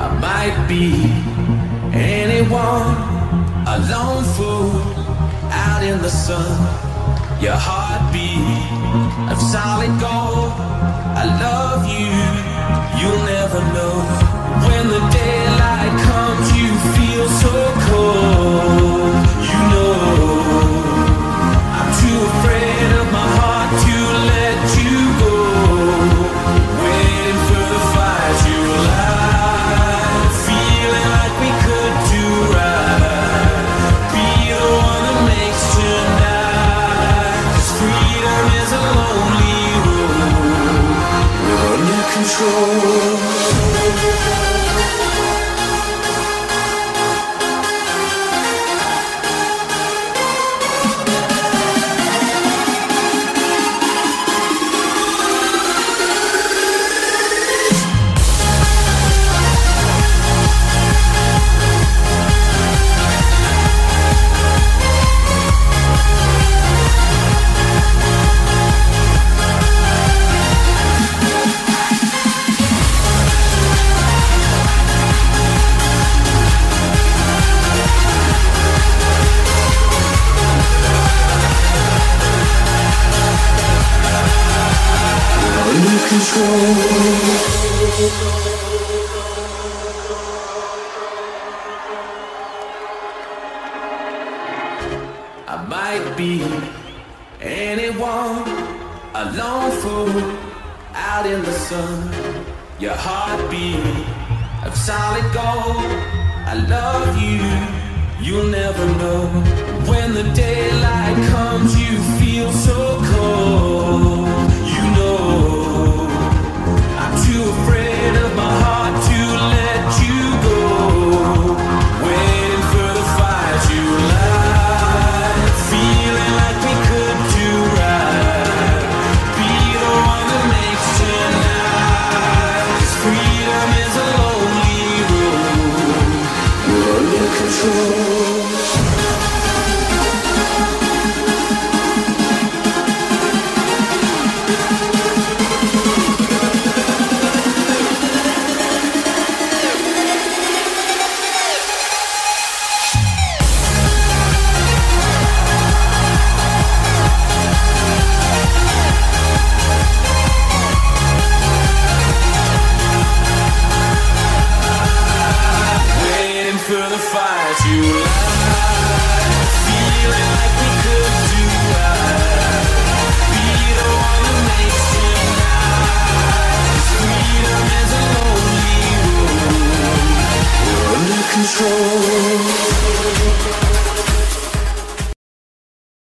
I might be anyone, a lone fool out in the sun. Your heartbeat of solid gold. I love you, you'll never know. When the daylight comes, you feel so cold. You know, I'm too afraid of my heart to let you go. Waiting for the fire to light, feeling like we could do right. Be the one that makes tonight. 'Cause freedom is a lonely road. We're under control. I might be anyone, a lone fool out in the sun. Your heartbeat of solid gold. I love you, you'll never know. When the daylight comes, you feel so cold. You know, I'm too afraid of my heart to let you go. Waiting for the fire to light, feeling like we could do right. Be the one that makes tonight. 'Cause freedom is a lonely road. We're under control. For the fire to light, feeling like we could do right. Be the one that makes tonight. Freedom is a lonely road. We're under control.